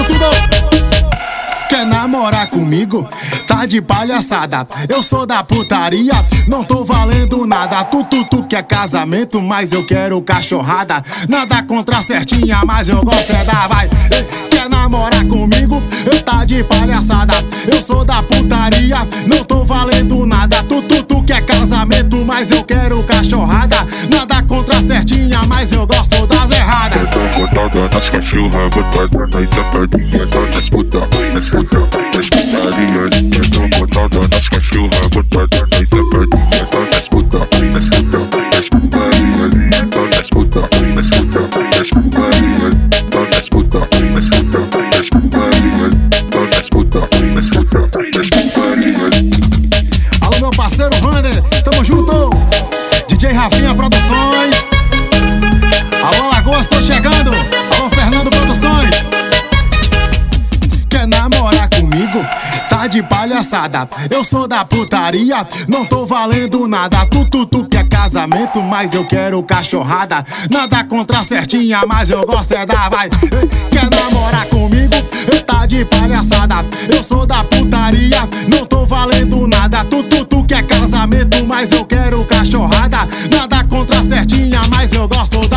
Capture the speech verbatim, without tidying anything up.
tudo. Quer namorar comigo? Tá de palhaçada. Eu sou da putaria, não tô valendo nada. Tu, tu, tu quer casamento, mas eu quero cachorrada. Nada contra a certinha, mas eu gosto é da vai. Quer namorar comigo? Eu tá de palhaçada. Eu sou da putaria, não tô valendo nada. Tu, tu, tu quer casamento, mas eu quero cachorrada. Nada contra a certinha, mas eu gosto das erradas. Botada nas cachorras, botada nas safadinhas, nas puta, nas puta, nas putarias. Botada nas cachorras, botada nas safadinhas, nas puta, nas puta, nas putarias. Nas puta, nas puta, nas putarias. Nas puta, nas puta, nas putarias. Nas puta, nas puta, nas putarias. Alô, meu parceiro Vander, tamo junto. D J Rafinha Produções. Alô, Lagoas, tô chegando. Alô, Fernando Produções. Quer namorar comigo? Tá de palhaçada. Eu sou da putaria, não tô valendo nada. Tu, tu, tu quer casamento, mas eu quero cachorrada. Nada contra a certinha, mas eu gosto é da vai. Quer namorar comigo? Tá de palhaçada. Eu sou da putaria, não tô valendo nada. Tu, tu, tu quer casamento, mas eu quero cachorrada. Nada contra a certinha, mas eu gosto da